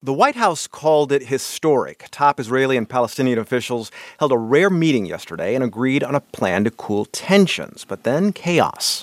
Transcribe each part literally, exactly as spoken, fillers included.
The White House called it historic. Top Israeli and Palestinian officials held a rare meeting yesterday and agreed on a plan to cool tensions. But then chaos.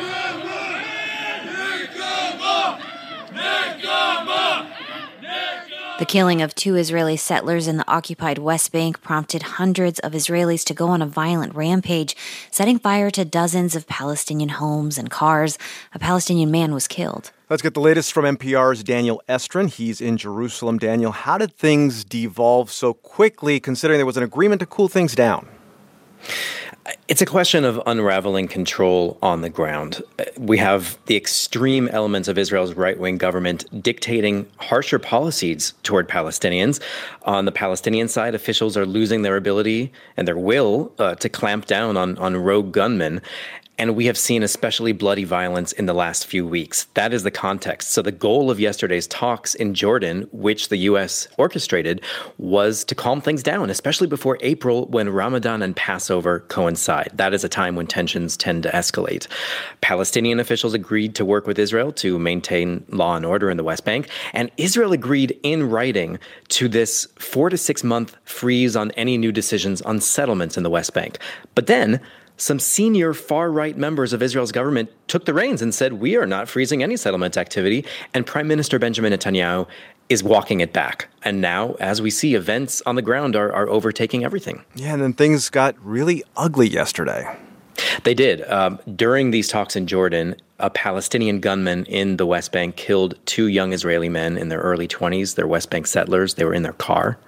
The killing of two Israeli settlers in the occupied West Bank prompted hundreds of Israelis to go on a violent rampage, setting fire to dozens of Palestinian homes and cars. A Palestinian man was killed. Let's get the latest from N P R's Daniel Estrin. He's in Jerusalem. Daniel, how did things devolve so quickly, considering there was an agreement to cool things down? It's a question of unraveling control on the ground. We have the extreme elements of Israel's right-wing government dictating harsher policies toward Palestinians. On the Palestinian side, officials are losing their ability and their will uh, to clamp down on, on rogue gunmen. And we have seen especially bloody violence in the last few weeks. That is the context. So the goal of yesterday's talks in Jordan, which the U S orchestrated, was to calm things down, especially before April, when Ramadan and Passover coincide. That is a time when tensions tend to escalate. Palestinian officials agreed to work with Israel to maintain law and order in the West Bank. And Israel agreed in writing to this four to six month freeze on any new decisions on settlements in the West Bank. But then some senior far-right members of Israel's government took the reins and said, we are not freezing any settlement activity. And Prime Minister Benjamin Netanyahu is walking it back. And now, as we see, events on the ground are, are overtaking everything. Yeah, and then things got really ugly yesterday. They did. Um, during these talks in Jordan, a Palestinian gunman in the West Bank killed two young Israeli men in their early twenties. They're West Bank settlers. They were in their car.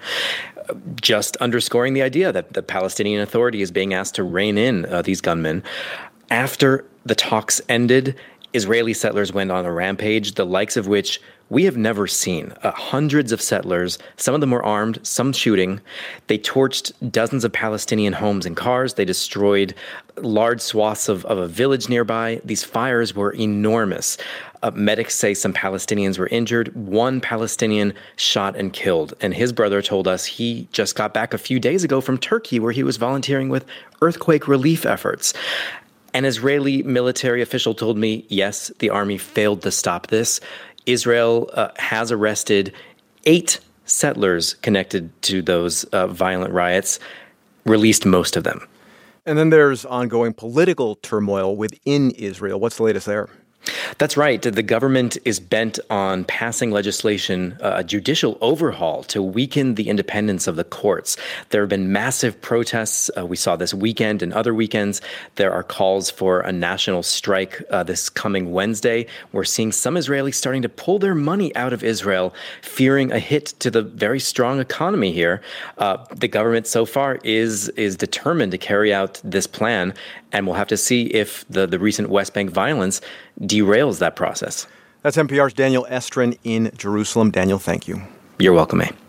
Just underscoring the idea that the Palestinian Authority is being asked to rein in uh, these gunmen. After the talks ended, Israeli settlers went on a rampage, the likes of which we have never seen. Uh, hundreds of settlers, some of them were armed, some shooting. They torched dozens of Palestinian homes and cars. They destroyed large swaths of, of a village nearby. These fires were enormous. Uh, medics say some Palestinians were injured. One Palestinian shot and killed. And his brother told us he just got back a few days ago from Turkey, where he was volunteering with earthquake relief efforts. An Israeli military official told me, yes, the army failed to stop this. Israel uh, has arrested eight settlers connected to those uh, violent riots, released most of them. And then there's ongoing political turmoil within Israel. What's the latest there? That's right. The government is bent on passing legislation, uh, a judicial overhaul to weaken the independence of the courts. There have been massive protests. Uh, we saw this weekend and other weekends. There are calls for a national strike uh, this coming Wednesday. We're seeing some Israelis starting to pull their money out of Israel, fearing a hit to the very strong economy here. Uh, the government so far is is determined to carry out this plan, and we'll have to see if the, the recent West Bank violence derails that process. That's N P R's Daniel Estrin in Jerusalem. Daniel, thank you. You're welcome, A.